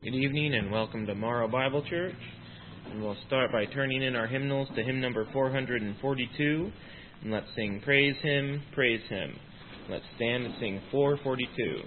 Good evening and welcome to Morrow Bible Church. And we'll start by turning in our hymnals to hymn number 442. And let's sing Praise Him, Praise Him. Let's stand and sing 442.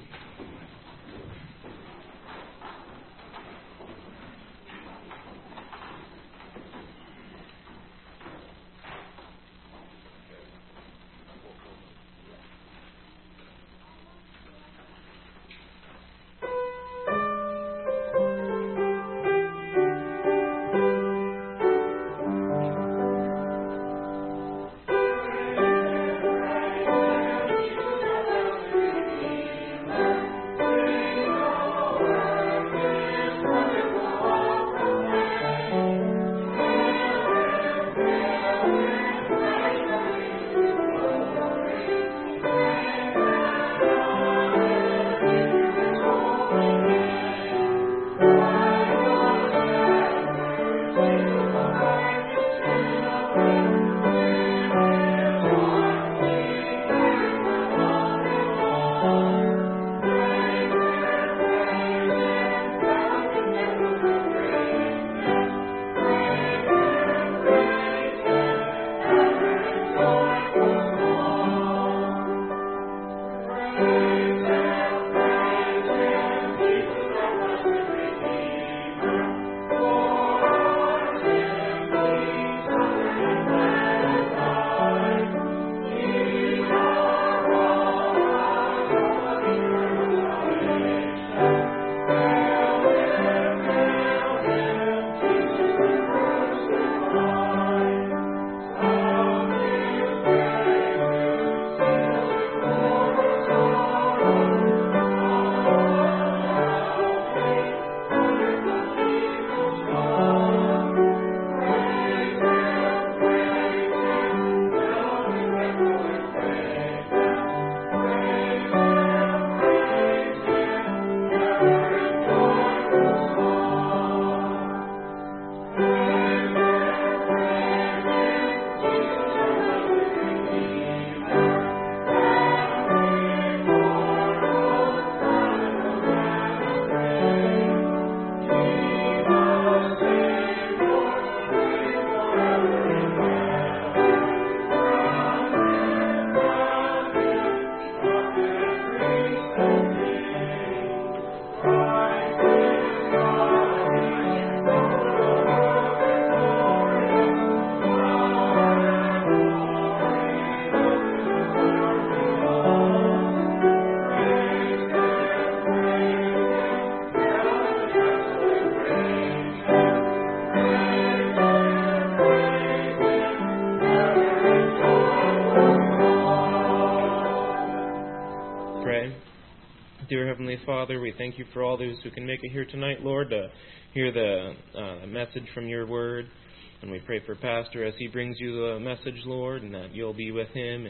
Father, we thank you for all those who can make it here tonight, Lord, to hear the message from your word. And we pray for Pastor as he brings you the message, Lord, and that you'll be with him,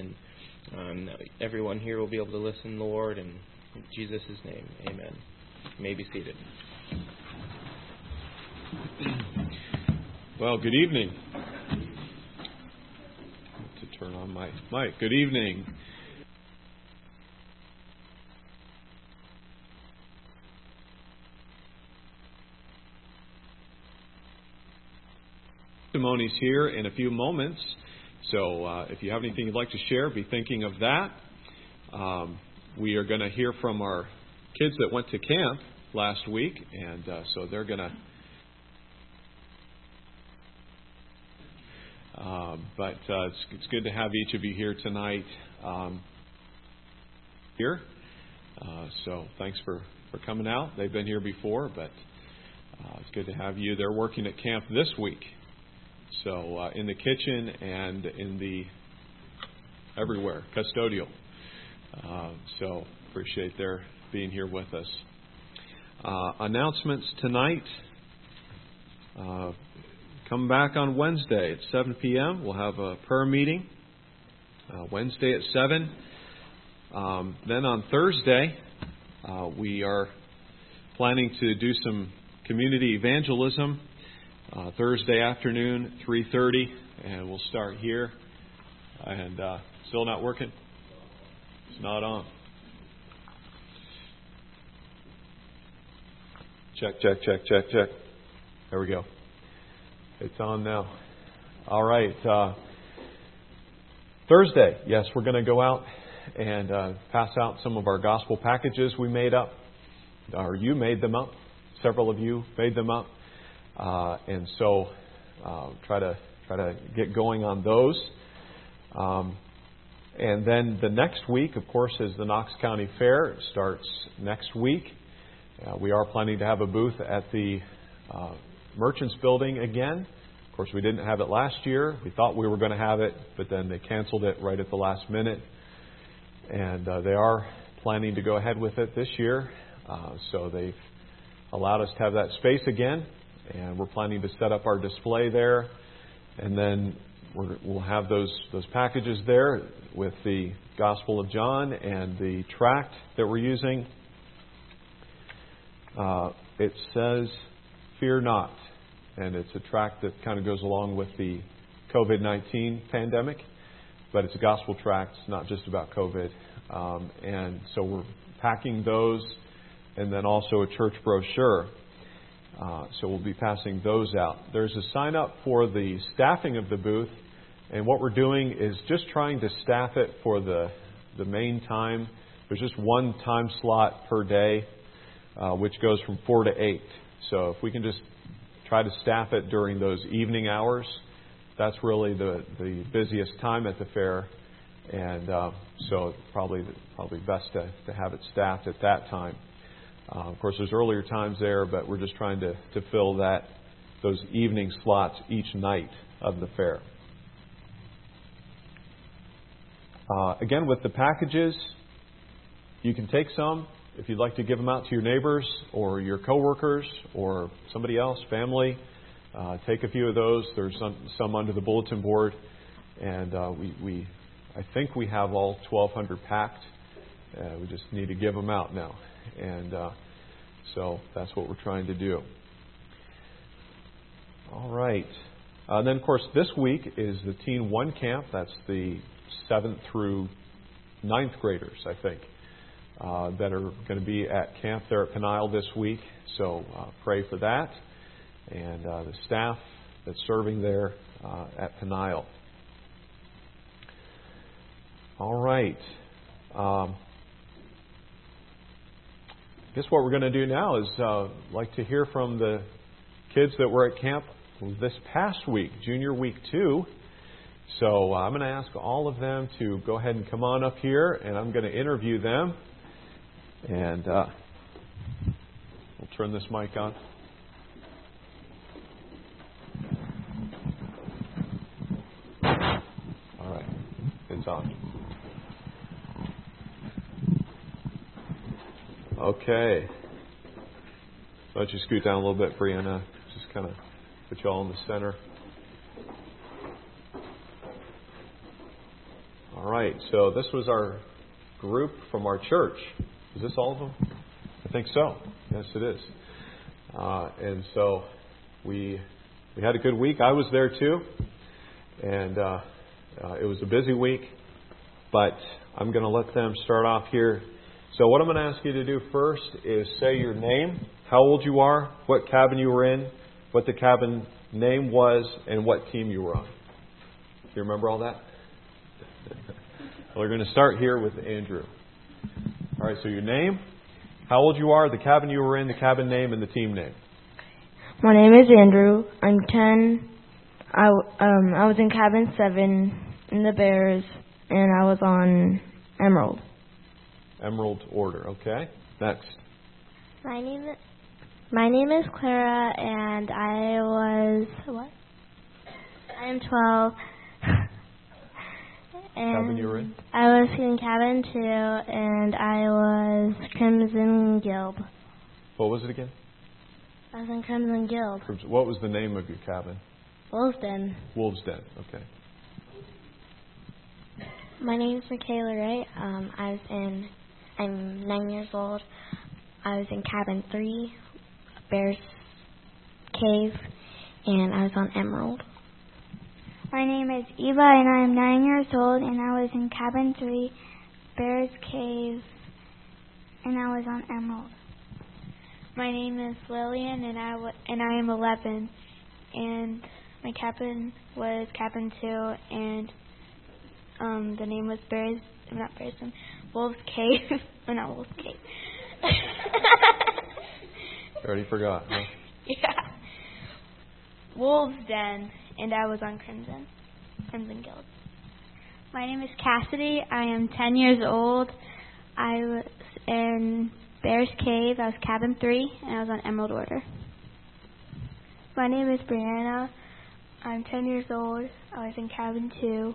and everyone here will be able to listen, Lord, and in Jesus' name, amen. You may be seated. Well, good evening. To turn on my mic. Good evening. Testimonies here in a few moments. So if you have anything you'd like to share, be thinking of that. We are going to hear from our kids that went to camp last week, and so they're going to. But it's good to have each of you here tonight. So thanks for coming out. They've been here before, but it's good to have you. They're working at camp this week. So in the kitchen and in the everywhere, custodial. So appreciate their being here with us. Announcements tonight. Come back on Wednesday at 7 p.m. We'll have a prayer meeting. Wednesday at 7. Then on Thursday, we are planning to do some community evangelism. Thursday afternoon, 3:30, and we'll start here. And still not working? It's not on. Check, check, check, check, check. There we go. It's on now. All right. Thursday, yes, we're going to go out and pass out some of our gospel packages we made up, or you made them up. Several of you made them up, and so try to get going on those. And then the next week, of course, is the Knox County Fair. It starts next week. We are planning to have a booth at the Merchants Building again. Of course, we didn't have it last year. We thought we were going to have it, but then they canceled it right at the last minute. And they are planning to go ahead with it this year. So they've allowed us to have that space again. And we're planning to set up our display there. And then we'll have those packages there with the Gospel of John and the tract that we're using. It says, "Fear not." And it's a tract that kind of goes along with the COVID-19 pandemic. But it's a gospel tract. It's not just about COVID. And so we're packing those, and then also a church brochure. So we'll be passing those out. There's a sign up for the staffing of the booth. And what we're doing is just trying to staff it for the main time. There's just one time slot per day, which goes from 4 to 8. So if we can just try to staff it during those evening hours, that's really the busiest time at the fair. And so probably best to have it staffed at that time. Of course, there's earlier times there, but we're just trying to fill those evening slots each night of the fair. Again, with the packages, you can take some if you'd like to give them out to your neighbors or your coworkers or somebody else, family. Take a few of those. There's some under the bulletin board, and I think we have all 1,200 packed. We just need to give them out now, and so that's what we're trying to do. All right. Then, of course, this week is the Teen 1 camp. That's the 7th through 9th graders, I think, that are going to be at camp there at Peniel this week. So pray for that and the staff that's serving there at Peniel. All right. I guess what we're going to do now is like to hear from the kids that were at camp this past week, Junior Week 2. So I'm going to ask all of them to go ahead and come on up here, and I'm going to interview them. And we'll turn this mic on. All right, it's on. Okay. Why don't you scoot down a little bit, Brianna? Just kind of put you all in the center. All right, so this was our group from our church. Is this all of them? I think so. Yes, it is. And so we had a good week. I was there too, and it was a busy week. But I'm going to let them start off here. So what I'm going to ask you to do first is say your name, how old you are, what cabin you were in, what the cabin name was, and what team you were on. Do you remember all that? We're going to start here with Andrew. All right, so your name, how old you are, the cabin you were in, the cabin name, and the team name. My name is Andrew. I'm 10. I was in cabin 7 in the Bears, and I was on Emerald. Emerald Order, okay. Next. My name is Clara, and I was, I am 12. And cabin you were in? I was in cabin 2, and I was Crimson Guild. What was it again? I was in Crimson Guild. What was the name of your cabin? Wolves Den. Wolves Den, okay. My name is Michaela Ray. I'm 9 years old. I was in cabin 3, Bear's Cave, and I was on Emerald. My name is Eva, and I am 9 years old, and I was in cabin 3, Bear's Cave, and I was on Emerald. My name is Lillian, and I am 11. And my cabin was Cabin 2, and the name was Wolves Cave. Oh, not Wolves Cave. Already forgot, huh? Yeah. Wolves Den, and I was on Crimson Guild. My name is Cassidy. I am 10 years old. I was in Bears Cave. I was Cabin 3, and I was on Emerald Order. My name is Brianna. I'm 10 years old. I was in Cabin 2.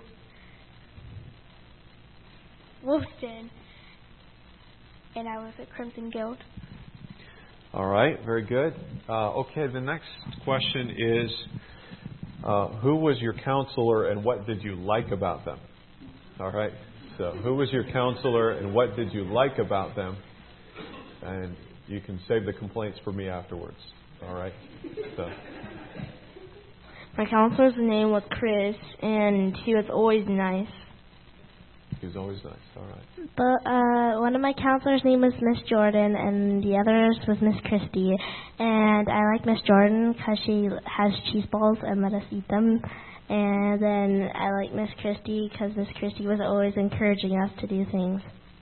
Wolfden, and I was at Crimson Guild. All right, very good. Okay, the next question is, who was your counselor and what did you like about them? All right, so who was your counselor and what did you like about them? And you can save the complaints for me afterwards. All right. So. My counselor's name was Chris, and he was always nice. He was always nice. All right. But one of my counselors' name was Miss Jordan, and the others was Miss Christie. And I like Miss Jordan because she has cheese balls and let us eat them. And then I like Miss Christie because Miss Christie was always encouraging us to do things.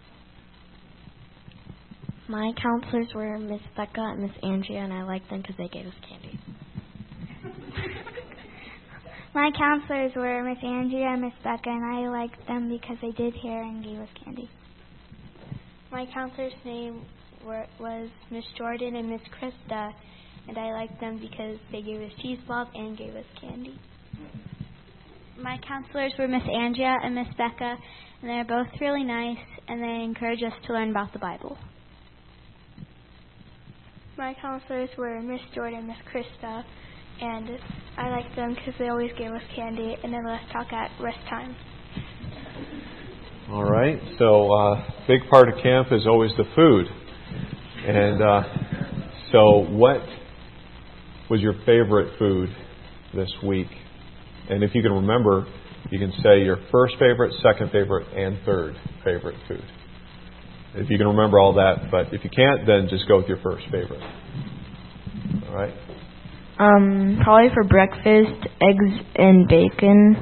My counselors were Miss Becca and Miss Andrea, and I liked them because they gave us candy. My counselors were Miss Andrea and Miss Becca, and I liked them because they did hair and gave us candy. My counselor's name was Miss Jordan and Miss Krista, and I liked them because they gave us cheese balls and gave us candy. My counselors were Miss Andrea and Miss Becca, and they're both really nice, and they encourage us to learn about the Bible. My counselors were Miss Jordan and Miss Krista, and I liked them because they always gave us candy and then let us talk at rest time. All right. So big part of camp is always the food. And so what was your favorite food this week? And if you can remember, you can say your first favorite, second favorite, and third favorite food. If you can remember all that. But if you can't, then just go with your first favorite. All right. Probably for breakfast, eggs and bacon.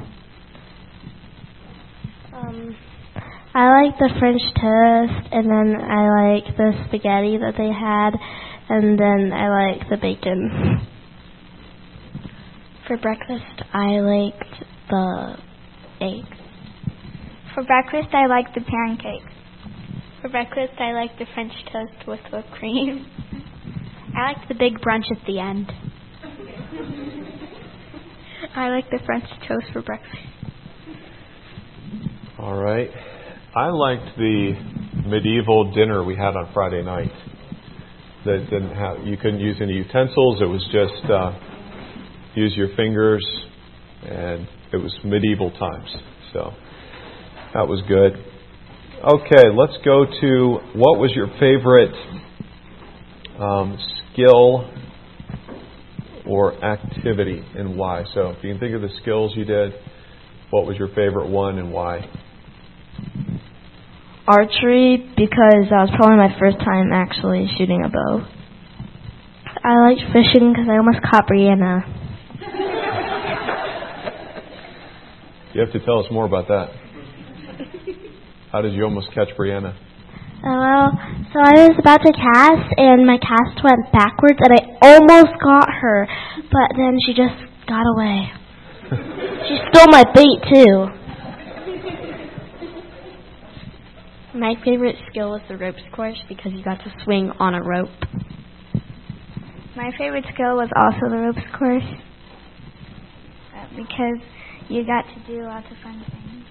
I like the French toast, and then I like the spaghetti that they had, and then I like the bacon. For breakfast, I liked the eggs. For breakfast, I liked the pancakes. For breakfast, I liked the French toast with whipped cream. I liked the big brunch at the end. I like the French toast for breakfast. All right. I liked the medieval dinner we had on Friday night. That didn't have, you couldn't use any utensils. It was just use your fingers, and it was medieval times. So that was good. Okay, let's go to what was your favorite skill or activity and why? So if you can think of the skills you did, what was your favorite one and why? Archery, because that was probably my first time actually shooting a bow. I liked fishing because I almost caught Brianna. You have to tell us more about that. How did you almost catch Brianna? Well, so I was about to cast, and my cast went backwards, and I almost got her, but then she just got away. She stole my bait, too. My favorite skill was the ropes course because you got to swing on a rope. My favorite skill was also the ropes course because you got to do lots of fun things.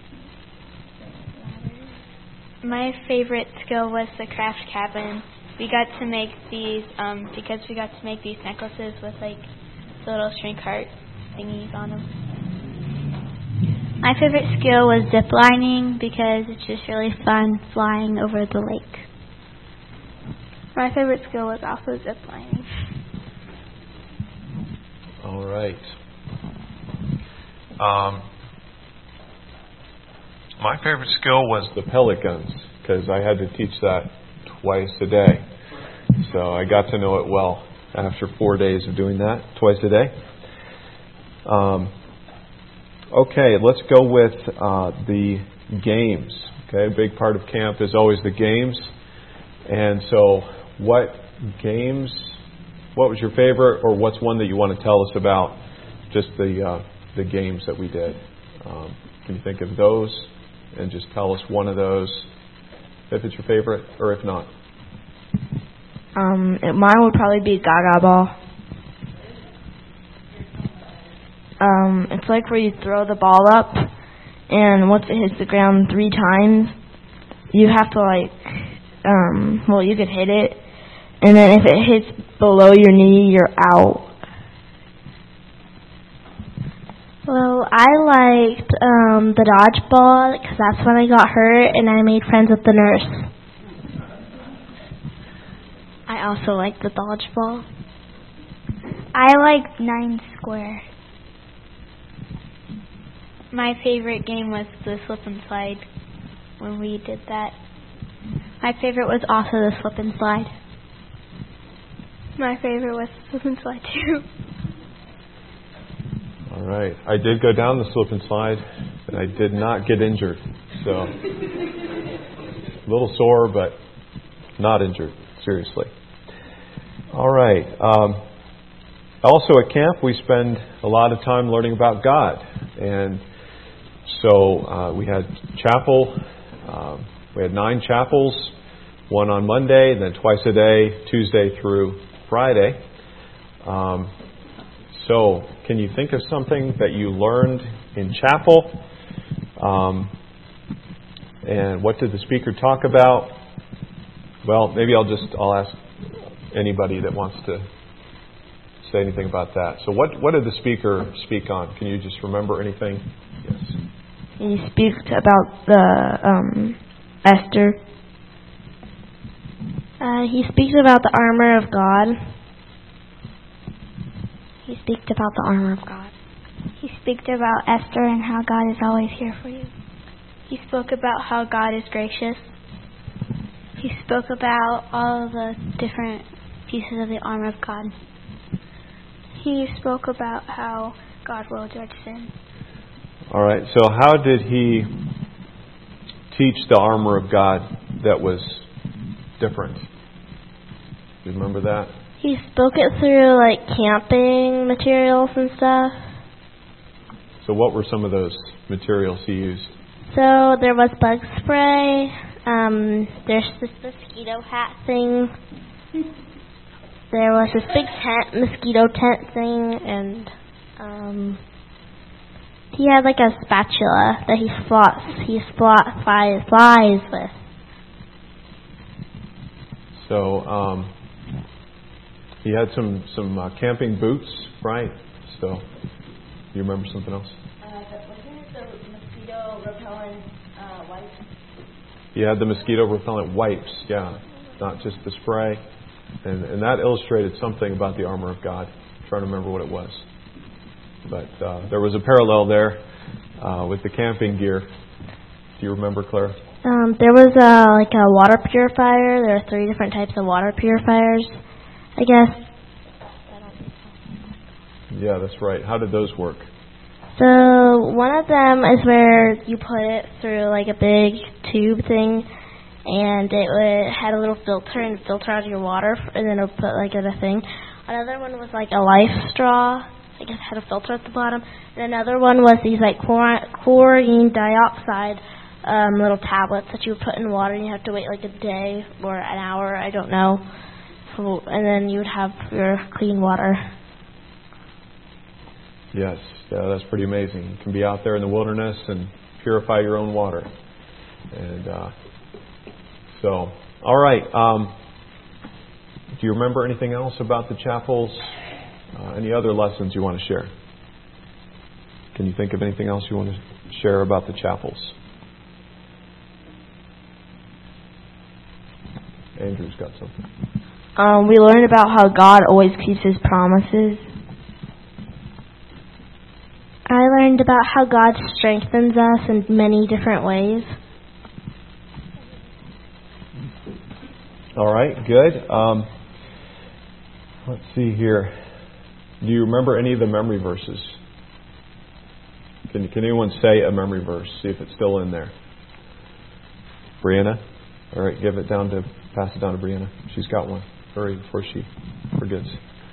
My favorite skill was the craft cabin. We got to make these because we got to make these necklaces with like little shrink heart thingies on them. My favorite skill was zip lining because it's just really fun flying over the lake. My favorite skill was also zip lining. All right. My favorite skill was the pellet guns because I had to teach that twice a day. So I got to know it well after 4 days of doing that twice a day. Okay, let's go with the games. Okay, a big part of camp is always the games. And so what was your favorite, or what's one that you want to tell us about, just the games that we did? Can you think of those and just tell us one of those, if it's your favorite or if not? Mine would probably be Gaga Ball. It's like where you throw the ball up, and once it hits the ground 3 times, you have to you could hit it, and then if it hits below your knee, you're out. Well, I liked the dodgeball because that's when I got hurt and I made friends with the nurse. I also liked the dodgeball. I liked 9 Square. My favorite game was the slip and slide when we did that. My favorite was also the slip and slide. My favorite was the slip and slide too. All right. I did go down the slip and slide, and I did not get injured. So, a little sore, but not injured, seriously. All right. Also at camp, we spend a lot of time learning about God. And so we had chapel. We had 9 chapels, one on Monday, then twice a day, Tuesday through Friday. So can you think of something that you learned in chapel? And what did the speaker talk about? Well, maybe I'll ask anybody that wants to say anything about that. So what did the speaker speak on? Can you just remember anything? Yes. He speaks about the Esther. He speaks about the armor of God. He speaks about the armor of God. He speaks about Esther and how God is always here for you. He spoke about how God is gracious. He spoke about all the different pieces of the armor of God. He spoke about how God will judge sin. All right. So how did he teach the armor of God that was different? Do you remember that? He spoke it through camping materials and stuff. So what were some of those materials he used? So there was bug spray. There's this mosquito hat thing. There was this big mosquito tent thing, and he had a spatula that he fought flies with. So he had some camping boots, right? So you remember something else? Wasn't it the mosquito repellent wipes? He had the mosquito repellent wipes, yeah, not just the spray. And that illustrated something about the armor of God. I'm trying to remember what it was. But there was a parallel there with the camping gear. Do you remember, Claire? There was a water purifier. There are 3 different types of water purifiers, I guess. Yeah, that's right. How did those work? So one of them is where you put it through a big tube thing, and it had a little filter and filter out your water, and then it would put in a thing. Another one was a life straw. I guess it had a filter at the bottom. And another one was these chlorine dioxide little tablets that you would put in water, and you have to wait a day or an hour, I don't know. So, and then you would have your clean water. Yes, that's pretty amazing. You can be out there in the wilderness and purify your own water. And so, all right. Do you remember anything else about the chapels? Any other lessons you want to share? Can you think of anything else you want to share about the chapels? Andrew's got something. We learned about how God always keeps His promises. I learned about how God strengthens us in many different ways. All right, good. Let's see here. Do you remember any of the memory verses? Can anyone say a memory verse? See if it's still in there. Brianna? All right, pass it down to Brianna. She's got one. Hurry before she forgets.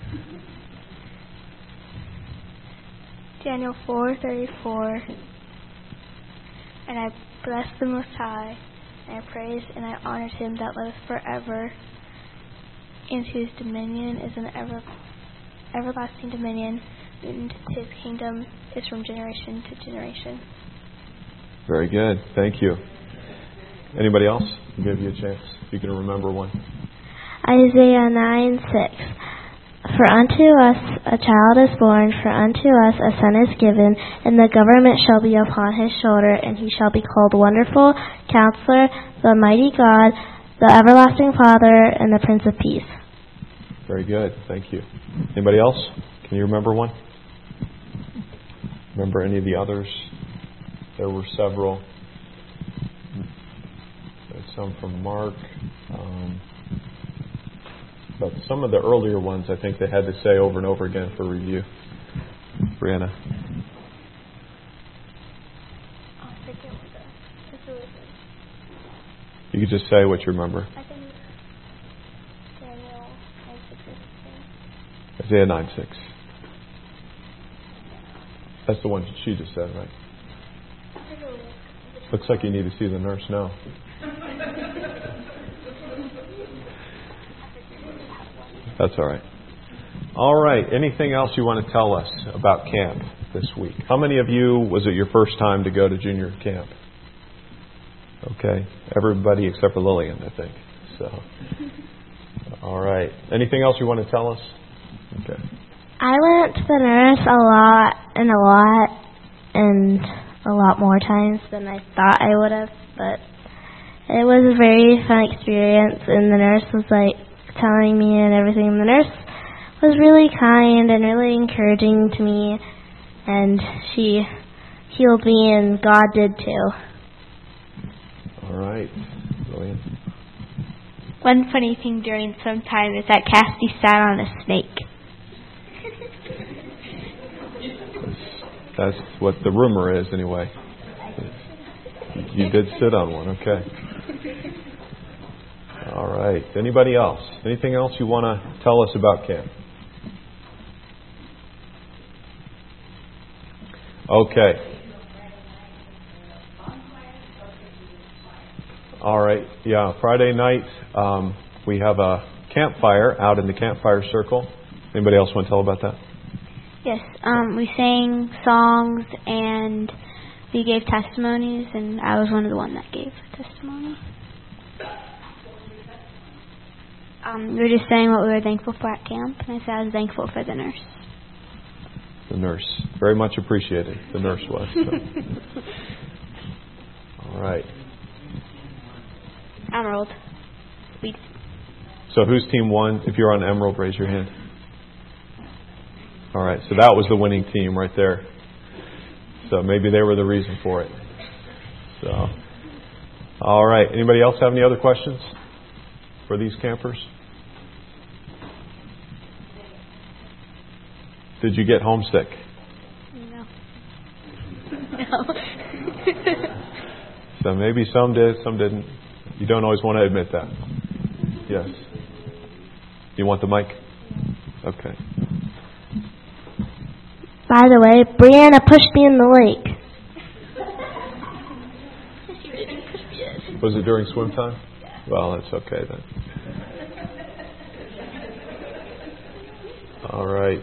Daniel 4:34. And I blessed the Most High, and I praised and I honored him that liveth forever, and whose dominion is an everlasting dominion, and his kingdom is from generation to generation. Very good. Thank you. Anybody else? I'll give you a chance. If you can remember one. Isaiah 9:6. For unto us a child is born, for unto us a son is given, and the government shall be upon his shoulder, and he shall be called Wonderful, Counselor, the Mighty God, the Everlasting Father, and the Prince of Peace. Very good. Thank you. Anybody else? Can you remember one? Remember any of the others? There were several. There's some from Mark. But some of the earlier ones, I think they had to say over and over again for review. Brianna. You could just say what you remember. I think Daniel 9:6. Isaiah 9:6. That's the one she just said, right? Looks like you need to see the nurse now. That's all right. All right. Anything else you want to tell us about camp this week? How many of you, was it your first time to go to junior camp? Okay. Everybody except for Lillian, I think. So, all right. Anything else you want to tell us? Okay. I went to the nurse a lot more times than I thought I would have, but it was a very fun experience, and the nurse was telling me and everything. And the nurse was really kind and really encouraging to me, and she healed me, and God did too. All right. Brilliant. One funny thing during some time is that Cassidy sat on a snake. That's what the rumor is, anyway. You did sit on one, okay. All right. Anybody else? Anything else you want to tell us about camp? Okay. All right. Yeah, Friday night we have a campfire out in the campfire circle. Anybody else want to tell about that? Yes, we sang songs and we gave testimonies, and I was one of the ones that gave testimony. We were just saying what we were thankful for at camp, and I said I was thankful for the nurse. The nurse. Very much appreciated. The nurse was. So. All right. Emerald. So whose team won? If you're on Emerald, raise your hand. All right. So that was the winning team right there. So maybe they were the reason for it. So, all right. Anybody else have any other questions for these campers? Did you get homesick? No. So maybe some did, some didn't. You don't always want to admit that. Yes. You want the mic? Okay. By the way, Brianna pushed me in the lake. Was it during swim time? Well, that's okay then. All right.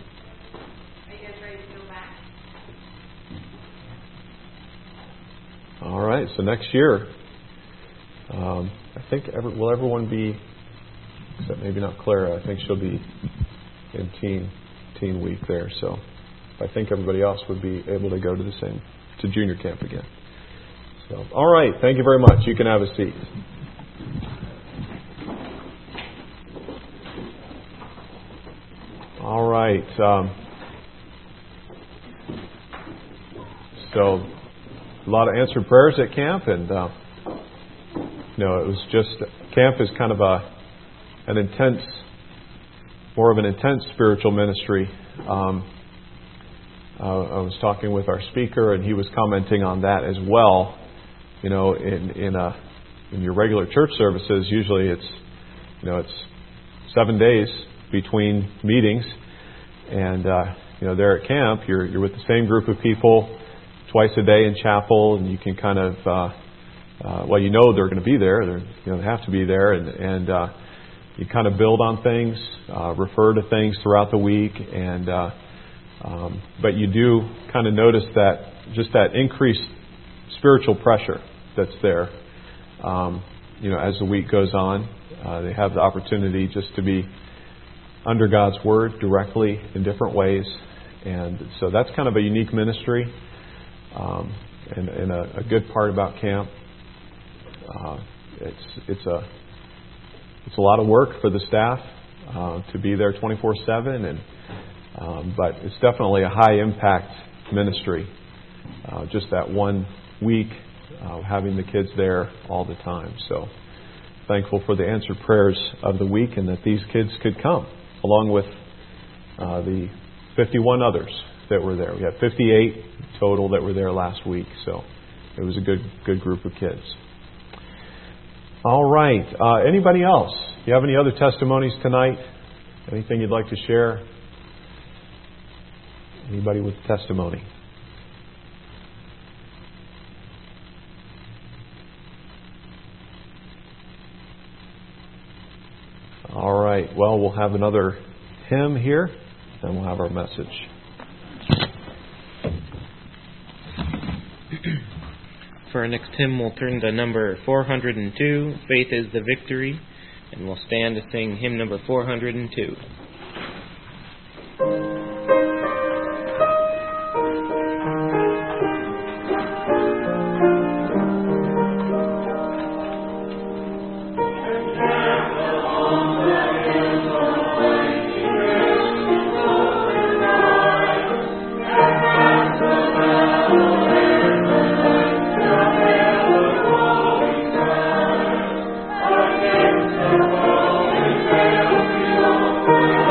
All right. So next year, I think will everyone be, except maybe not Clara. I think she'll be in teen week there. So I think everybody else would be able to go to junior camp again. So, all right. Thank you very much. You can have a seat. All right. So a lot of answered prayers at camp, and it was just camp is kind of an intense more of an intense spiritual ministry. I was talking with our speaker, and he was commenting on that as well. You know, in your regular church services, usually it's 7 days between meetings, and there at camp, you're with the same group of people twice a day in chapel, and you can kind of they're going to be there. They have to be there, and you kind of build on things, refer to things throughout the week, and but you do kind of notice that just that increased spiritual pressure that's there. As the week goes on, they have the opportunity just to be under God's Word directly in different ways, and so that's kind of a unique ministry, and a good part about camp. It's a lot of work for the staff to be there 24/7, and but it's definitely a high impact ministry. Just that 1 week, having the kids there all the time. So thankful for the answered prayers of the week, and that these kids could come along with the 51 others that were there. We had 58 total that were there last week, so it was a good group of kids. All right. Anybody else? Do you have any other testimonies tonight? Anything you'd like to share? Anybody with testimony? All right. Well, we'll have another hymn here, then we'll have our message. For our next hymn, we'll turn to number 402, Faith is the Victory, and we'll stand to sing hymn number 402. Thank you.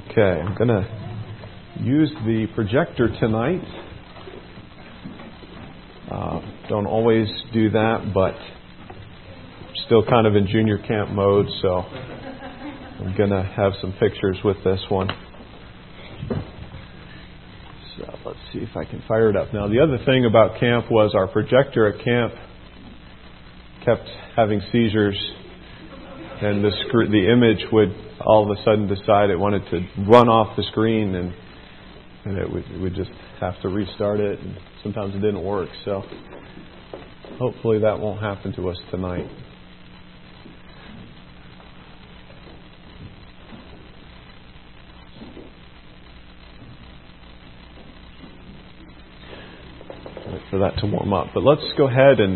Okay, I'm going to use the projector tonight. Don't always do that, but still kind of in junior camp mode, so I'm going to have some pictures with this one. So let's see if I can fire it up. Now, the other thing about camp was our projector at camp kept having seizures, and the image would all of a sudden decide it wanted to run off the screen, and it would just have to restart it, and sometimes it didn't work. So hopefully that won't happen to us tonight. Wait for that to warm up. But let's go ahead and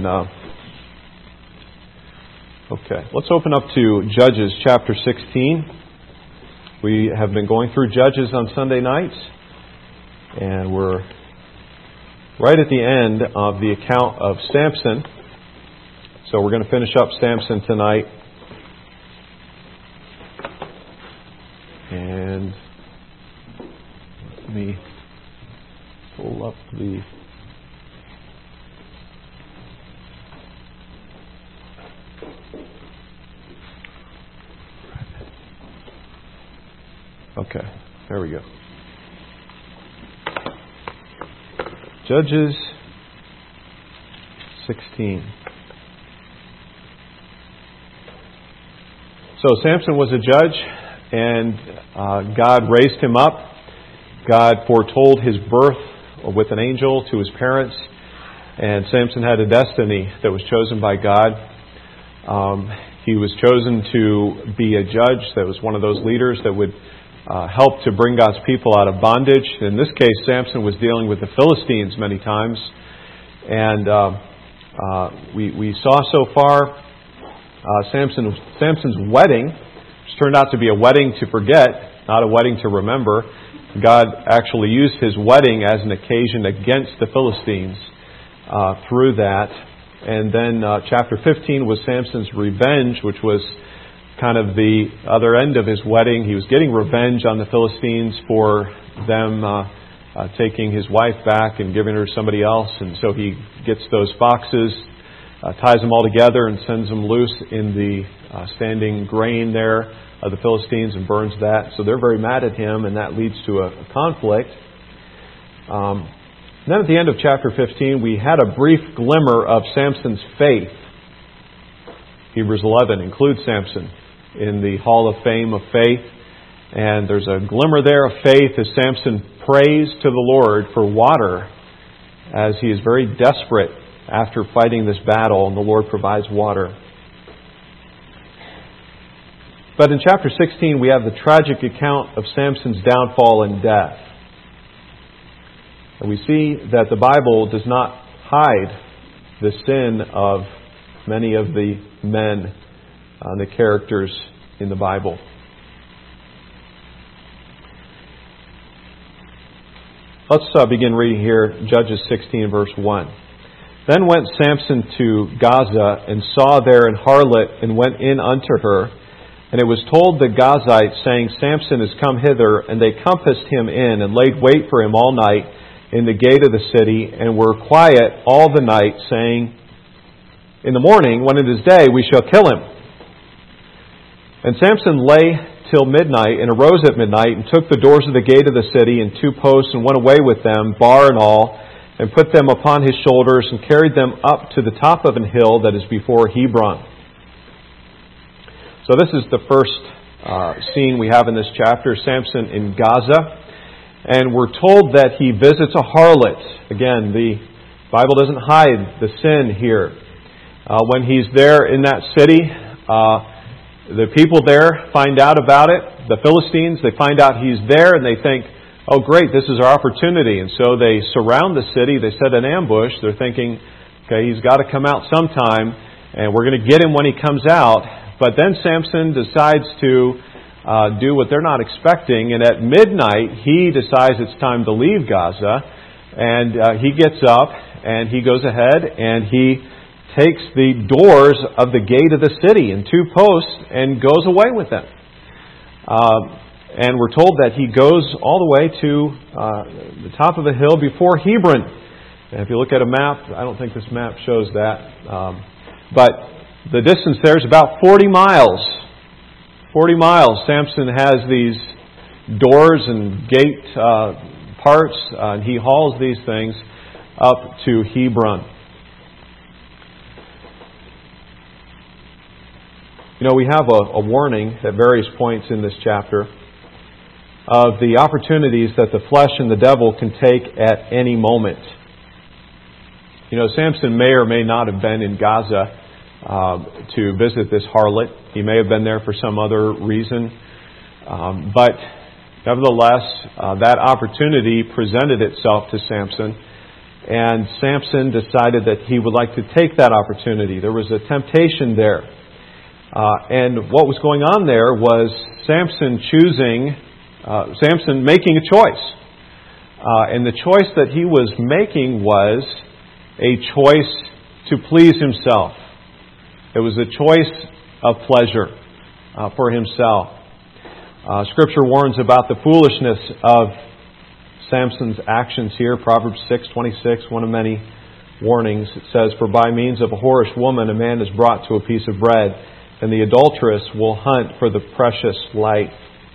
let's open up to Judges chapter 16. We have been going through Judges on Sunday nights, and we're right at the end of the account of Samson. So we're going to finish up Samson tonight. And let me pull up the... Okay, there we go. Judges 16. So Samson was a judge, and God raised him up. God foretold his birth with an angel to his parents, and Samson had a destiny that was chosen by God. He was chosen to be a judge that was one of those leaders that would help to bring God's people out of bondage. In this case, Samson was dealing with the Philistines many times. And we saw so far Samson's wedding, which turned out to be a wedding to forget, not a wedding to remember. God actually used his wedding as an occasion against the Philistines through that. And then chapter 15 was Samson's revenge, which was kind of the other end of his wedding. He was getting revenge on the Philistines for them taking his wife back and giving her to somebody else. And so he gets those foxes, ties them all together and sends them loose in the standing grain there of the Philistines and burns that. So they're very mad at him, and that leads to a conflict. Then at the end of chapter 15, we had a brief glimmer of Samson's faith. Hebrews 11 includes Samson in the Hall of Fame of Faith. And there's a glimmer there of faith as Samson prays to the Lord for water as he is very desperate after fighting this battle, and the Lord provides water. But in chapter 16, we have the tragic account of Samson's downfall and death. And we see that the Bible does not hide the sin of many of the men, the characters in the Bible. Let's begin reading here, Judges 16, verse 1. Then went Samson to Gaza, and saw there an harlot, and went in unto her. And it was told the Gazites, saying, Samson is come hither. And they compassed him in, and laid wait for him all night in the gate of the city, and were quiet all the night, saying, in the morning, when it is day, we shall kill him. And Samson lay till midnight, and arose at midnight, and took the doors of the gate of the city, and 2 posts, and went away with them, bar and all, and put them upon his shoulders, and carried them up to the top of an hill that is before Hebron. So this is the first scene we have in this chapter, Samson in Gaza. And we're told that he visits a harlot. Again, the Bible doesn't hide the sin here. When he's there in that city, the people there find out about it. The Philistines, they find out he's there, and they think, oh great, this is our opportunity. And so they surround the city. They set an ambush. They're thinking, okay, he's got to come out sometime, and we're going to get him when he comes out. But then Samson decides to do what they're not expecting, and at midnight he decides it's time to leave Gaza, and he gets up and he goes ahead and he takes the doors of the gate of the city and 2 posts and goes away with them. And we're told that he goes all the way to the top of a hill before Hebron. And if you look at a map, I don't think this map shows that, but the distance there is about 40 miles. 40 miles. Samson has these doors and gate parts, and he hauls these things up to Hebron. You know, we have a warning at various points in this chapter of the opportunities that the flesh and the devil can take at any moment. You know, Samson may or may not have been in Gaza to visit this harlot. He may have been there for some other reason. But nevertheless, that opportunity presented itself to Samson. And Samson decided that he would like to take that opportunity. There was a temptation there. And what was going on there was Samson making a choice. And the choice that he was making was a choice to please himself. It was a choice of pleasure for himself. Scripture warns about the foolishness of Samson's actions here. Proverbs 6:26, one of many warnings. It says, "For by means of a whorish woman a man is brought to a piece of bread, and the adulteress will hunt for the precious life."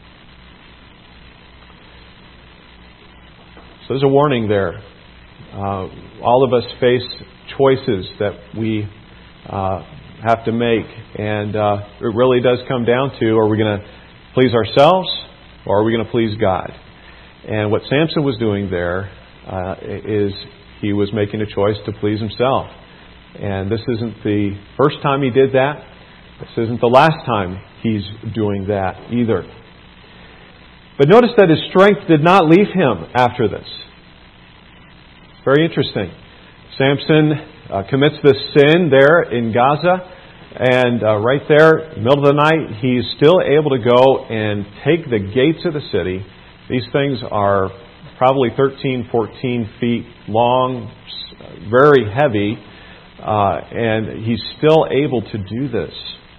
So there's a warning there. All of us face choices that we have to make, and it really does come down to, are we going to please ourselves or are we going to please God? And what Samson was doing there is he was making a choice to please himself. And this isn't the first time he did that. This isn't the last time he's doing that either. But notice that his strength did not leave him after this. Very interesting. Samson commits this sin there in Gaza, and right there, middle of the night, he's still able to go and take the gates of the city. These things are probably 13, 14 feet long, very heavy, and he's still able to do this.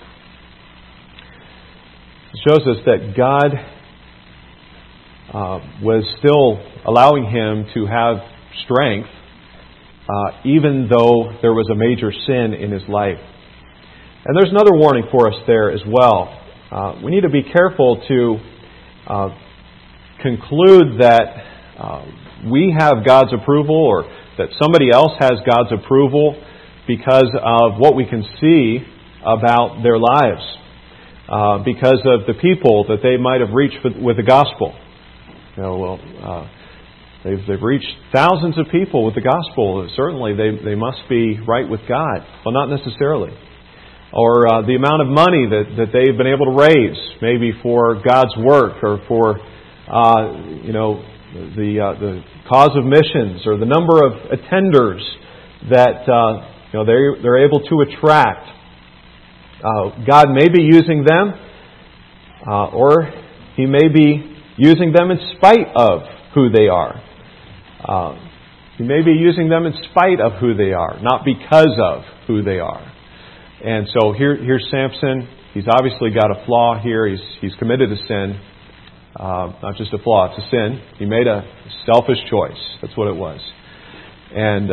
It shows us that God was still allowing him to have strength, even though there was a major sin in his life. And there's another warning for us there as well. We need to be careful to conclude that we have God's approval, or that somebody else has God's approval because of what we can see about their lives, because of the people that they might have reached with the gospel. You know, they've reached thousands of people with the gospel. Certainly, they must be right with God. Well, not necessarily. Or the amount of money that they've been able to raise, maybe for God's work, or for the cause of missions, or the number of attenders that they're able to attract. God may be using them, or He may be using them in spite of who they are. He may be using them in spite of who they are, not because of who they are. And so here's Samson. He's obviously got a flaw here. He's committed a sin. Not just a flaw, it's a sin. He made a selfish choice. That's what it was. And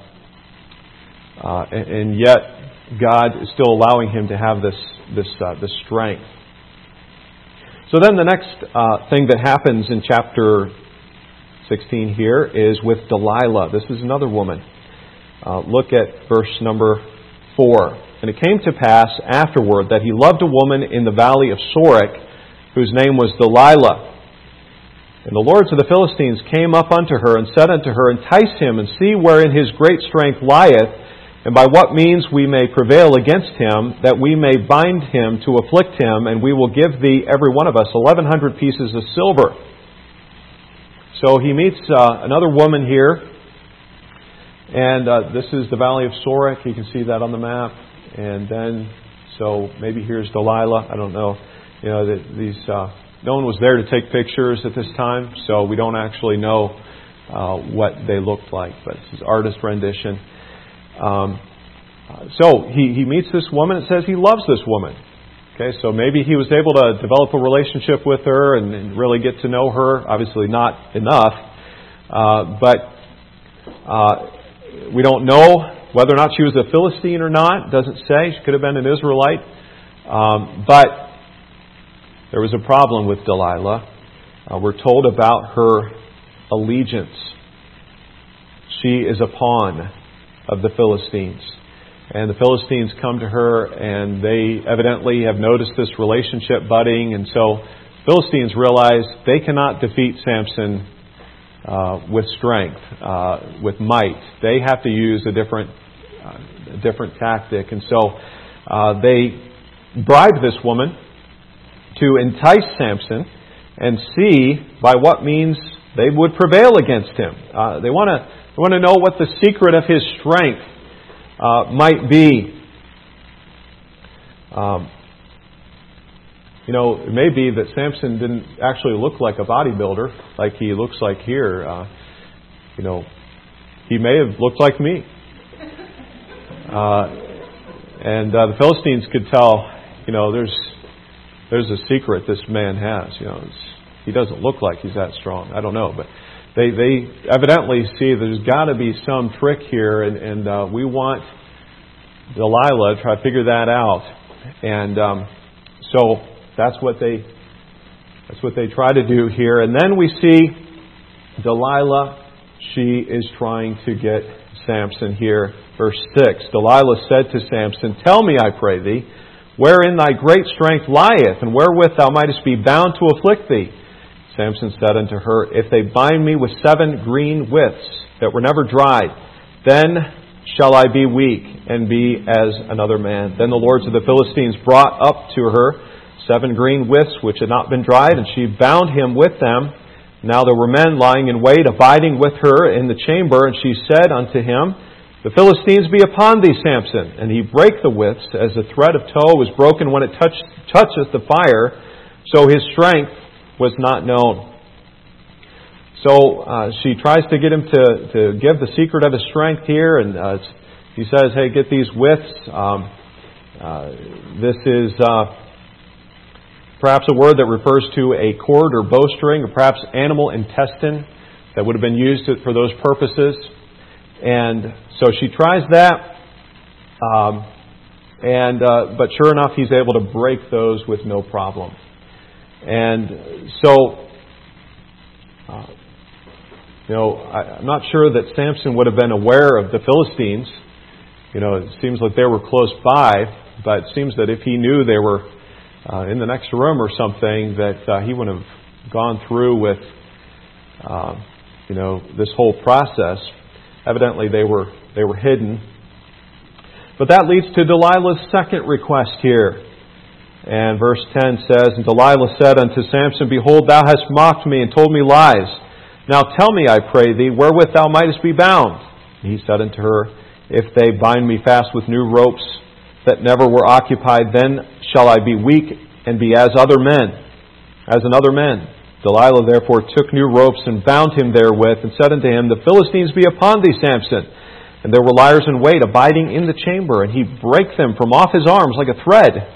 yet God is still allowing him to have this strength. So then the next thing that happens in chapter 16 here is with Delilah. This is another woman. Look at verse number 4. "And it came to pass afterward that he loved a woman in the valley of Sorek, whose name was Delilah. And the lords of the Philistines came up unto her, and said unto her, Entice him, and see wherein his great strength lieth, and by what means we may prevail against him, that we may bind him to afflict him, and we will give thee, every one of us, 1,100 pieces of silver." So he meets another woman here, and this is the valley of Sorek. You can see that on the map. And then, so maybe here's Delilah. I don't know. You know, no one was there to take pictures at this time, so we don't actually know what they looked like. But this is artist rendition. So he meets this woman. It says he loves this woman. Okay, so maybe he was able to develop a relationship with her and really get to know her. Obviously not enough. But we don't know whether or not she was a Philistine or not. It doesn't say. She could have been an Israelite. But there was a problem with Delilah. We're told about her allegiance. She is a pawn of the Philistines. And the Philistines come to her, and they evidently have noticed this relationship budding. And so Philistines realize they cannot defeat Samson with strength, with might. They have to use a different tactic. And so they bribe this woman to entice Samson and see by what means they would prevail against him. They want to know what the secret of his strength might be. It may be that Samson didn't actually look like a bodybuilder like he looks like here. He may have looked like me. And the Philistines could tell, there's a secret this man has. He doesn't look like he's that strong. I don't know, but they evidently see there's got to be some trick here, and we want Delilah to try to figure that out. And so that's what they try to do here. And then we see Delilah. She is trying to get Samson here. Verse 6, Delilah said to Samson, "Tell me, I pray thee, wherein thy great strength lieth, and wherewith thou mightest be bound to afflict thee." Samson said unto her, "If they bind me with 7 green withs that were never dried, then shall I be weak and be as another man." Then the lords of the Philistines brought up to her 7 green withs which had not been dried, and she bound him with them. Now there were men lying in wait, abiding with her in the chamber, and she said unto him, "The Philistines be upon thee, Samson." And he brake the withs, as the thread of tow was broken when it toucheth the fire, so his strength was not known. So she tries to get him to give the secret of his strength here, and he says, "Hey, get these withs." This is perhaps a word that refers to a cord or bowstring, or perhaps animal intestine that would have been used for those purposes. And so she tries that, but sure enough, he's able to break those with no problem. And so, I'm not sure that Samson would have been aware of the Philistines. It seems like they were close by, but it seems that if he knew they were in the next room or something, that he would have gone through with, this whole process. Evidently, they were hidden. But that leads to Delilah's second request here. And verse 10 says, "And Delilah said unto Samson, Behold, thou hast mocked me and told me lies. Now tell me, I pray thee, wherewith thou mightest be bound." And he said unto her, "If they bind me fast with new ropes that never were occupied, then shall I be weak and be as another man. Delilah therefore took new ropes and bound him therewith, and said unto him, The Philistines be upon thee, Samson. And there were liers in wait, abiding in the chamber, and he brake them from off his arms like a thread."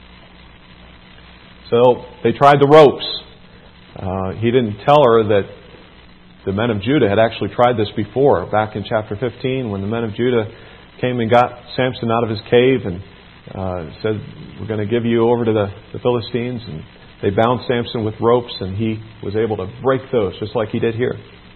So they tried the ropes. He didn't tell her that the men of Judah had actually tried this before. Back in chapter 15, when the men of Judah came and got Samson out of his cave and said, "We're going to give you over to the Philistines." And they bound Samson with ropes, and he was able to break those, just like he did here.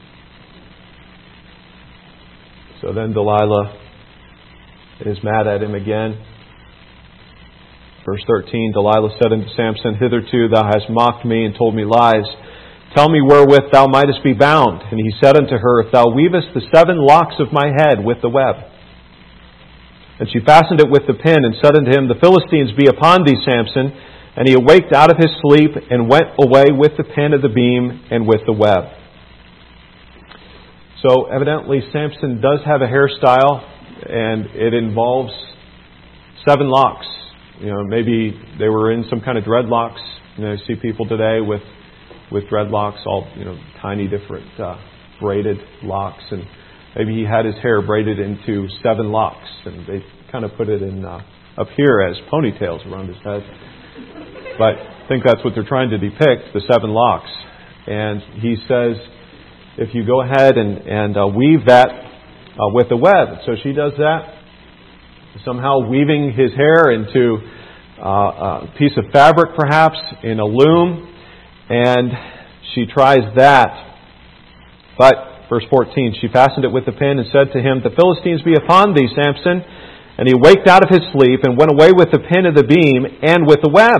So then Delilah is mad at him again. Verse 13, Delilah said unto Samson, "Hitherto thou hast mocked me and told me lies. Tell me wherewith thou mightest be bound." And he said unto her, "If thou weavest the 7 locks of my head with the web." And she fastened it with the pin, and said unto him, "The Philistines be upon thee, Samson." And he awaked out of his sleep, and went away with the pin of the beam and with the web. So evidently Samson does have a hairstyle, and it involves 7 locks. Maybe they were in some kind of dreadlocks. You see people today with dreadlocks, all tiny different braided locks, and maybe he had his hair braided into 7 locks, and they kind of put it in up here as ponytails around his head. but I think that's what they're trying to depict, the 7 locks. And he says, if you go ahead and weave that with the web. So she does that, somehow weaving his hair into a piece of fabric, perhaps, in a loom, and she tries that. But, verse 14, she fastened it with the pin and said to him, "The Philistines be upon thee, Samson." And he waked out of his sleep and went away with the pin of the beam and with the web.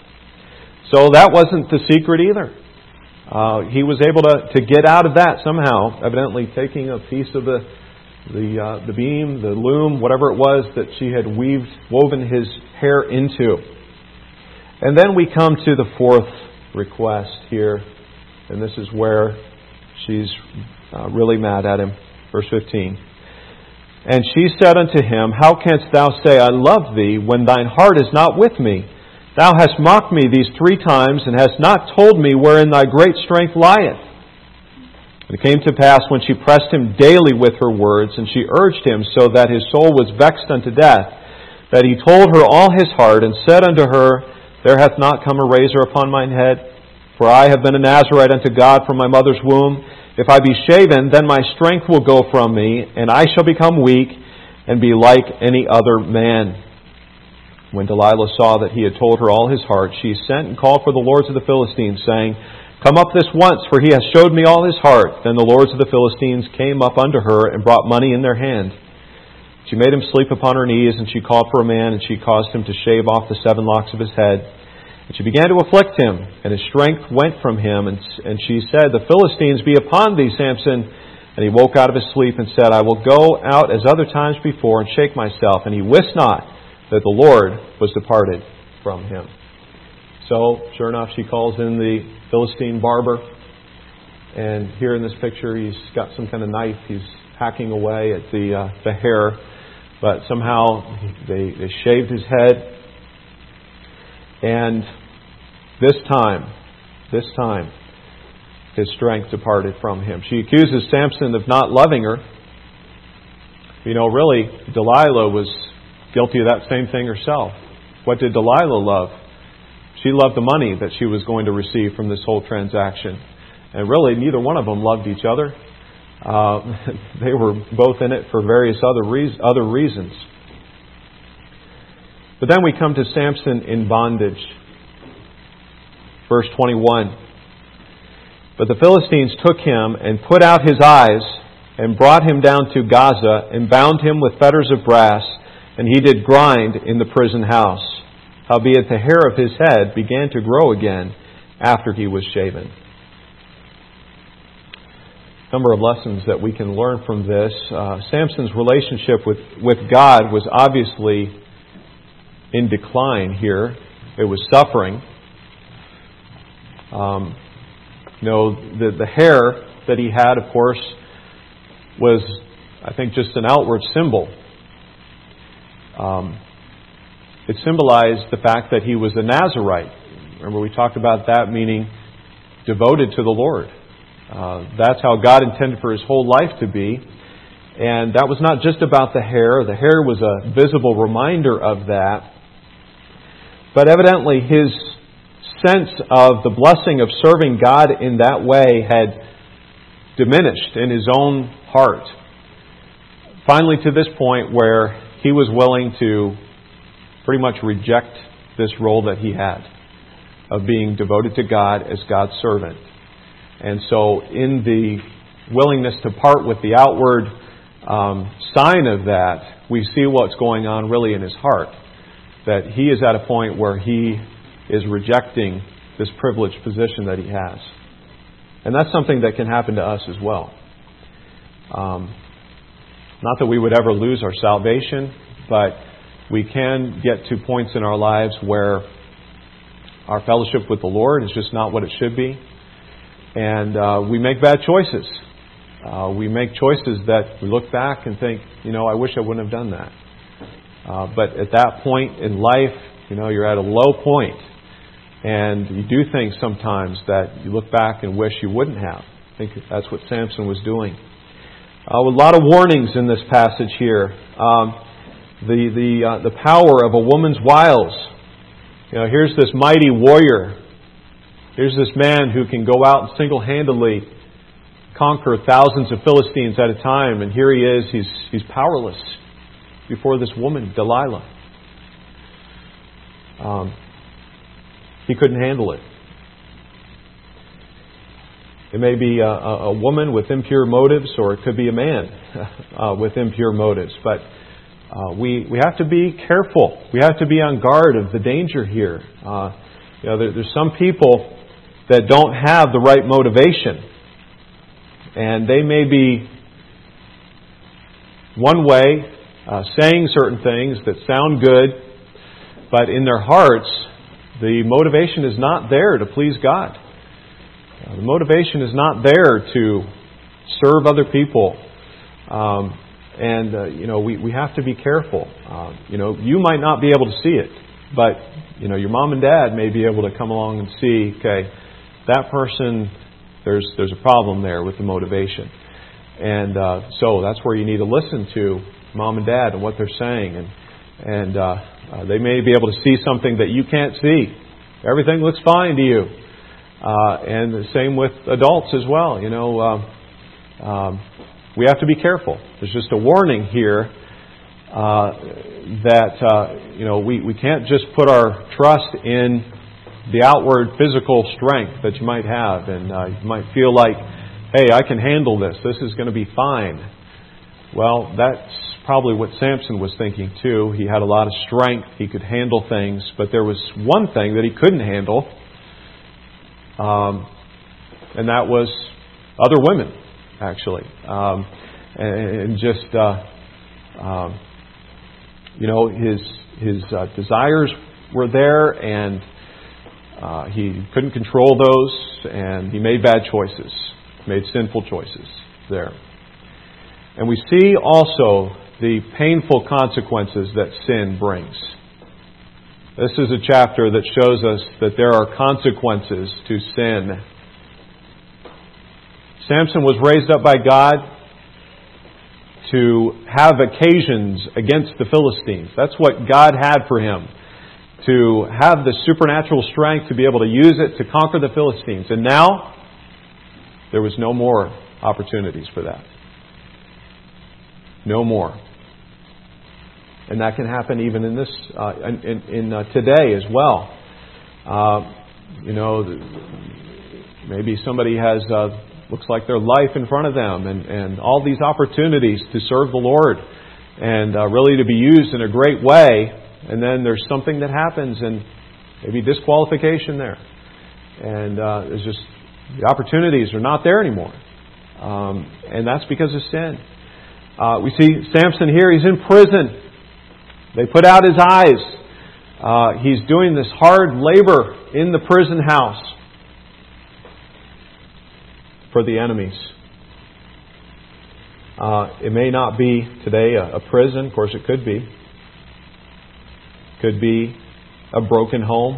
So that wasn't the secret either. He was able to get out of that somehow, evidently taking a piece of the beam, the loom, whatever it was that she had woven his hair into. And then we come to the 4th request here, and this is where she's really mad at him. Verse 15. And she said unto him, "How canst thou say, I love thee, when thine heart is not with me? Thou hast mocked me these 3 times, and hast not told me wherein thy great strength lieth." And it came to pass, when she pressed him daily with her words, and she urged him so that his soul was vexed unto death, that he told her all his heart, and said unto her, "There hath not come a razor upon mine head, for I have been a Nazarite unto God from my mother's womb. If I be shaven, then my strength will go from me, and I shall become weak, and be like any other man." When Delilah saw that he had told her all his heart, she sent and called for the lords of the Philistines, saying, "Come up this once, for he hath showed me all his heart." Then the lords of the Philistines came up unto her, and brought money in their hand. She made him sleep upon her knees, and she called for a man, and she caused him to shave off the 7 locks of his head. And she began to afflict him, and his strength went from him. And she said, "The Philistines be upon thee, Samson." And he woke out of his sleep and said, "I will go out as other times before, and shake myself." And he wist not that the Lord was departed from him. So, sure enough, she calls in the Philistine barber. And here in this picture, he's got some kind of knife. He's hacking away at the hair. But somehow they shaved his head. And this time, his strength departed from him. She accuses Samson of not loving her. Really, Delilah was guilty of that same thing herself. What did Delilah love? She loved the money that she was going to receive from this whole transaction. And really, neither one of them loved each other. They were both in it for various other reasons. But then we come to Samson in bondage. Verse 21. But the Philistines took him and put out his eyes and brought him down to Gaza and bound him with fetters of brass, and he did grind in the prison house. Howbeit the hair of his head began to grow again after he was shaven. A number of lessons that we can learn from this. Samson's relationship with God was obviously in decline here. It was suffering. The hair that he had, of course, was, I think, just an outward symbol. It symbolized the fact that he was a Nazarite. Remember, we talked about that, meaning devoted to the Lord. That's how God intended for his whole life to be. And that was not just about the hair. The hair was a visible reminder of that. But evidently his sense of the blessing of serving God in that way had diminished in his own heart. Finally to this point where he was willing to pretty much reject this role that he had of being devoted to God as God's servant. And so in the willingness to part with the outward sign of that, we see what's going on really in his heart. That he is at a point where he is rejecting this privileged position that he has. And that's something that can happen to us as well. Not that we would ever lose our salvation, but we can get to points in our lives where our fellowship with the Lord is just not what it should be. And we make bad choices. We make choices that we look back and think, I wish I wouldn't have done that. But at that point in life, you're at a low point. And you do things sometimes that you look back and wish you wouldn't have. I think that's what Samson was doing. With a lot of warnings in this passage here. The power of a woman's wiles Here's this mighty warrior. Here's this man who can go out and single-handedly conquer thousands of Philistines at a time, and here he is, he's powerless before this woman, Delilah. He couldn't handle it. It may be a woman with impure motives, or it could be a man with impure motives. But we have to be careful. We have to be on guard of the danger here. There's some people that don't have the right motivation. And they may be one way, saying certain things that sound good, but in their hearts, the motivation is not there to please God. The motivation is not there to serve other people. We have to be careful. You might not be able to see it, but your mom and dad may be able to come along and see, okay, that person, there's a problem there with the motivation. And so that's where you need to listen to mom and dad and what they're saying. And they may be able to see something that you can't see. Everything looks fine to you. And the same with adults as well. We have to be careful. There's just a warning here that we can't just put our trust in the outward physical strength that you might have, and you might feel like, hey, I can handle this. This is going to be fine. Well, that's probably what Samson was thinking too. He had a lot of strength. He could handle things, but there was one thing that he couldn't handle, and that was other women, actually. His desires were there, and he couldn't control those, and he made bad choices, made sinful choices there. And we see also the painful consequences that sin brings. This is a chapter that shows us that there are consequences to sin. Samson was raised up by God to have occasions against the Philistines. That's what God had for him. To have the supernatural strength to be able to use it to conquer the Philistines. And now, there was no more opportunities for that. No more. And that can happen even in this, today as well. Maybe somebody has, looks like their life in front of them, and all these opportunities to serve the Lord, and really to be used in a great way. And then there's something that happens, and maybe disqualification there. And there's just, the opportunities are not there anymore. And that's because of sin. We see Samson here, he's in prison. They put out his eyes. He's doing this hard labor in the prison house for the enemies. It may not be today a prison. Of course, it could be. Could be a broken home,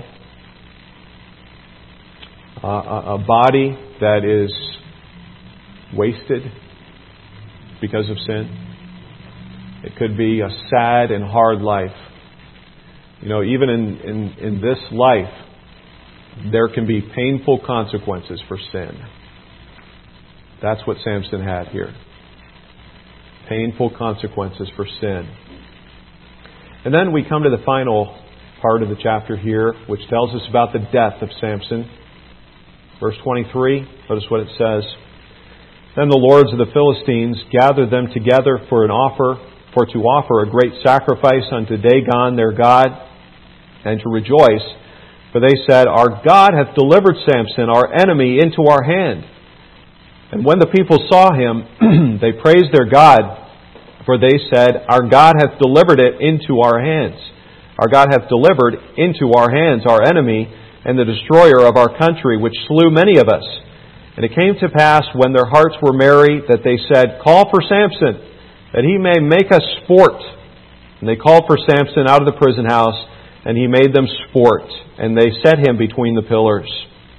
a body that is wasted because of sin. It could be a sad and hard life. Even in this life, there can be painful consequences for sin. That's what Samson had here. Painful consequences for sin. And then we come to the final part of the chapter here, which tells us about the death of Samson. Verse 23, notice what it says. Then the lords of the Philistines gathered them together to offer a great sacrifice unto Dagon their god, and to rejoice. For they said, Our God hath delivered Samson, our enemy, into our hand. And when the people saw him, they praised their God. For they said, Our God hath delivered it into our hands. Our God hath delivered into our hands our enemy, and the destroyer of our country, which slew many of us. And it came to pass, when their hearts were merry, that they said, Call for Samson, that he may make us sport. And they called for Samson out of the prison house, and he made them sport. And they set him between the pillars.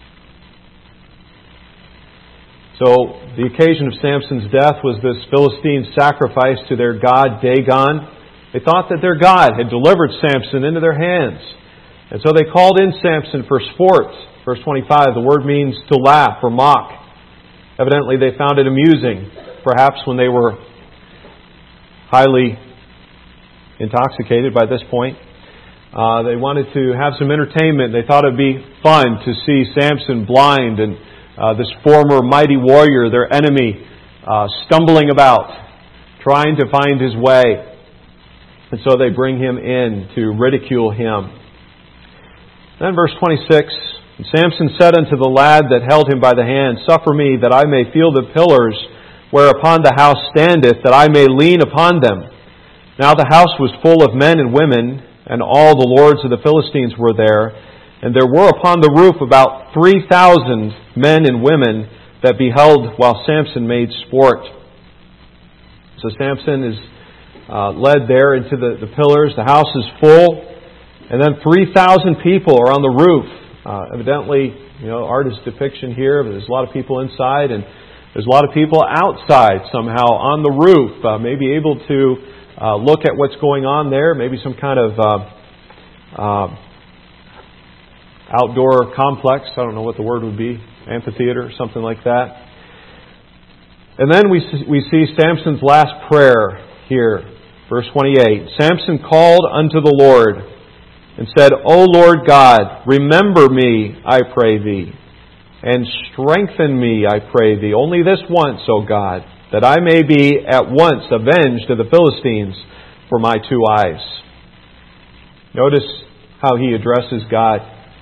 So, the occasion of Samson's death was this Philistine sacrifice to their god Dagon. They thought that their God had delivered Samson into their hands. And so they called in Samson for sport. Verse 25, the word means to laugh or mock. Evidently they found it amusing, perhaps when they were highly intoxicated by this point. They wanted to have some entertainment. They thought it would be fun to see Samson blind and this former mighty warrior, their enemy, stumbling about, trying to find his way. And so they bring him in to ridicule him. Then verse 26, and Samson said unto the lad that held him by the hand, Suffer me that I may feel the pillars whereupon the house standeth, that I may lean upon them. Now the house was full of men and women, and all the lords of the Philistines were there. And there were upon the roof about 3,000 men and women that beheld while Samson made sport. So Samson is led there into the pillars. The house is full. And then 3,000 people are on the roof. Evidently, artist's depiction here. There's a lot of people inside, and there's a lot of people outside somehow on the roof, maybe able to look at what's going on there. Maybe some kind of outdoor complex. I don't know what the word would be. Amphitheater, something like that. And then we see Samson's last prayer here. Verse 28. Samson called unto the Lord and said, O Lord God, remember me, I pray Thee, and strengthen me, I pray Thee, only this once, O God, that I may be at once avenged of the Philistines for my 2 eyes. Notice how he addresses God.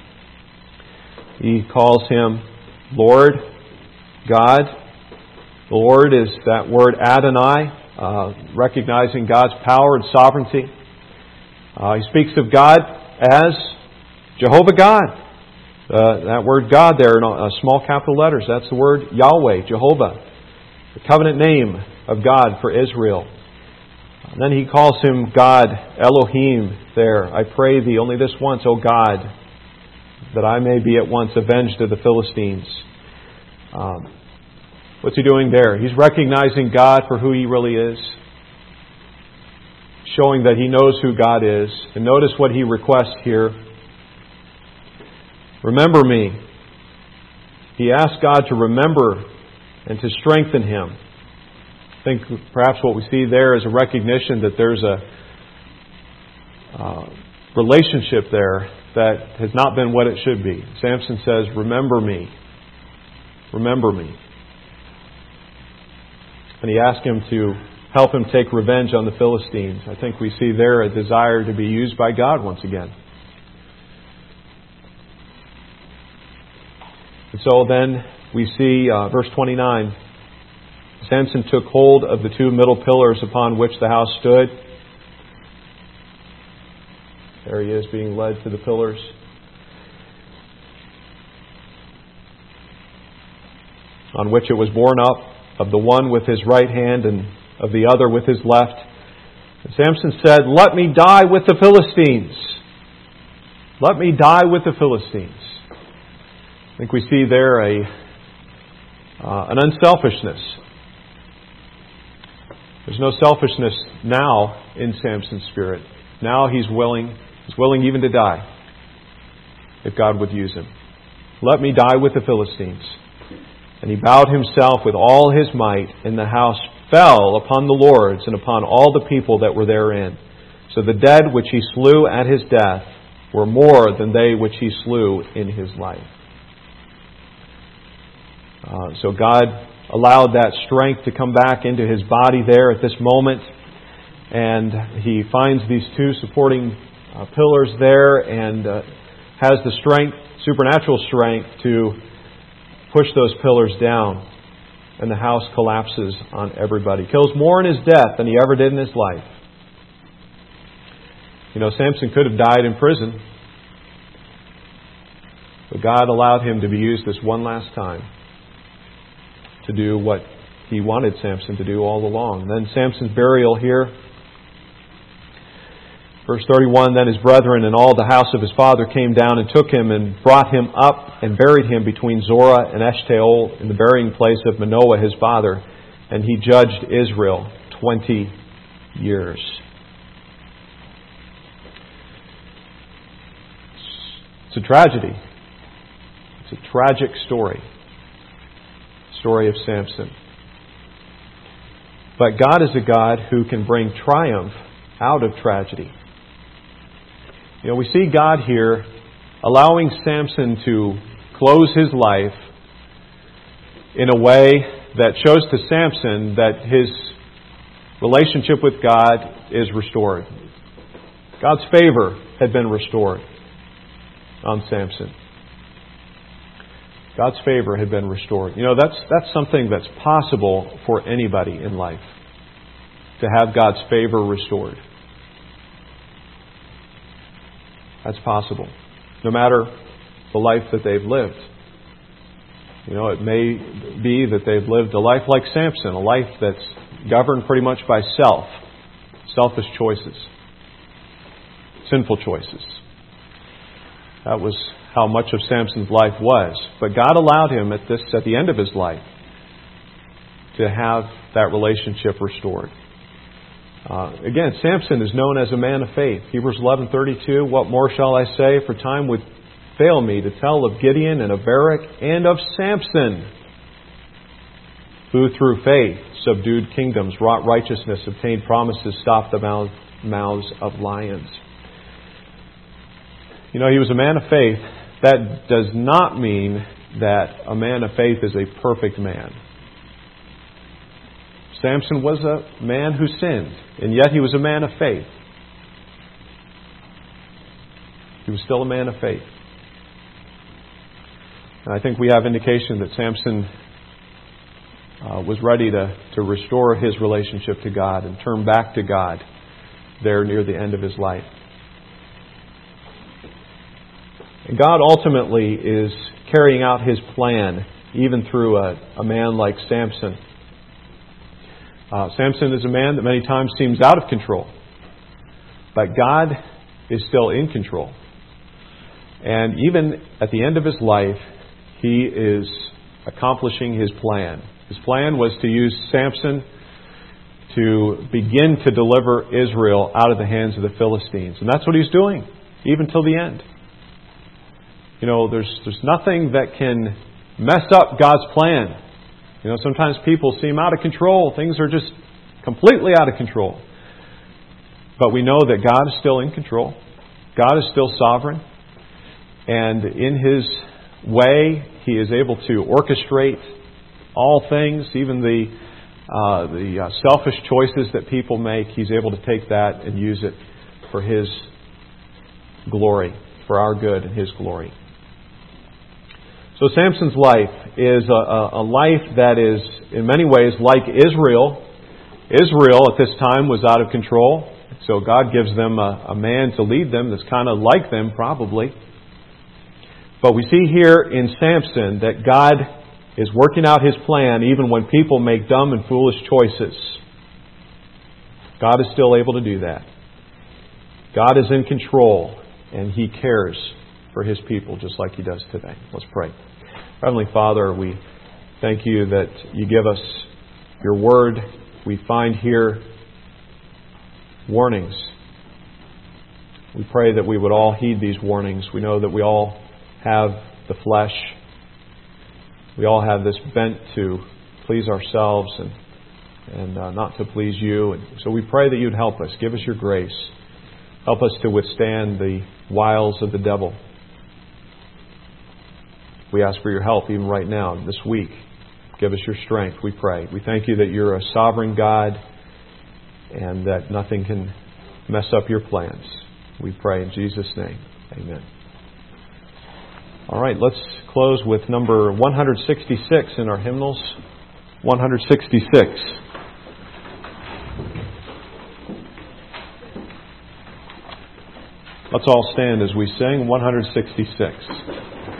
He calls Him Lord, God. The Lord is that word Adonai, recognizing God's power and sovereignty. He speaks of God as Jehovah God. That word God there in small capital letters, that's the word Yahweh, Jehovah, the covenant name of God for Israel. And then he calls Him God, Elohim there. I pray Thee only this once, O God, that I may be at once avenged of the Philistines. What's he doing there? He's recognizing God for who He really is, showing that he knows who God is. And notice what he requests here. Remember me. He asks God to remember and to strengthen him. I think perhaps what we see there is a recognition that there's a relationship there that has not been what it should be. Samson says, remember me. Remember me. And he asks him to help him take revenge on the Philistines. I think we see there a desire to be used by God once again. And so then we see verse 29. Samson took hold of the 2 middle pillars upon which the house stood. There he is being led to the pillars. On which it was borne up, of the one with his right hand and of the other with his left. And Samson said, Let me die with the Philistines. Let me die with the Philistines. I think we see there an unselfishness. There's no selfishness now in Samson's spirit. Now he's willing even to die if God would use him. Let me die with the Philistines. And he bowed himself with all his might, and the house fell upon the lords and upon all the people that were therein. So the dead which he slew at his death were more than they which he slew in his life. So God allowed that strength to come back into his body there at this moment. And he finds these 2 supporting pillars there and has the strength, supernatural strength, to push those pillars down. And the house collapses on everybody. Kills more in his death than he ever did in his life. Samson could have died in prison. But God allowed him to be used this one last time to do what He wanted Samson to do all along. And then Samson's burial here. Verse 31, Then his brethren and all the house of his father came down and took him and brought him up and buried him between Zorah and Eshtaol in the burying place of Manoah his father. And he judged Israel 20 years. It's a tragedy. It's a tragic story. Story of Samson. But God is a God who can bring triumph out of tragedy. We see God here allowing Samson to close his life in a way that shows to Samson that his relationship with God is restored. God's favor had been restored on Samson. God's favor had been restored. That's something that's possible for anybody in life, to have God's favor restored. That's possible, no matter the life that they've lived. It may be that they've lived a life like Samson, a life that's governed pretty much by selfish choices, sinful choices. That was how much of Samson's life was. But God allowed him at the end of his life to have that relationship restored. Again, Samson is known as a man of faith. Hebrews 11:32, what more shall I say? For time would fail me to tell of Gideon and of Barak and of Samson, who through faith subdued kingdoms, wrought righteousness, obtained promises, stopped the mouths of lions. He was a man of faith. That does not mean that a man of faith is a perfect man. Samson was a man who sinned, and yet he was a man of faith. He was still a man of faith. And I think we have indication that Samson was ready to restore his relationship to God and turn back to God there near the end of his life. And God ultimately is carrying out His plan even through a man like Samson. Samson is a man that many times seems out of control. But God is still in control. And even at the end of his life, He is accomplishing His plan. His plan was to use Samson to begin to deliver Israel out of the hands of the Philistines. And that's what He's doing, even till the end. There's nothing that can mess up God's plan. Sometimes people seem out of control. Things are just completely out of control. But we know that God is still in control. God is still sovereign. And in His way, He is able to orchestrate all things, even the selfish choices that people make. He's able to take that and use it for His glory, for our good and His glory. So Samson's life is a life that is in many ways like Israel. Israel at this time was out of control. So God gives them a man to lead them that's kind of like them probably. But we see here in Samson that God is working out His plan even when people make dumb and foolish choices. God is still able to do that. God is in control and He cares for His people just like He does today. Let's pray. Heavenly Father, we thank You that You give us Your Word. We find here warnings. We pray that we would all heed these warnings. We know that we all have the flesh. We all have this bent to please ourselves and not to please You. And so we pray that You'd help us. Give us Your grace. Help us to withstand the wiles of the devil. We ask for Your help even right now, this week. Give us Your strength, we pray. We thank You that You're a sovereign God and that nothing can mess up Your plans. We pray in Jesus' name. Amen. All right, let's close with number 166 in our hymnals. 166. Let's all stand as we sing 166.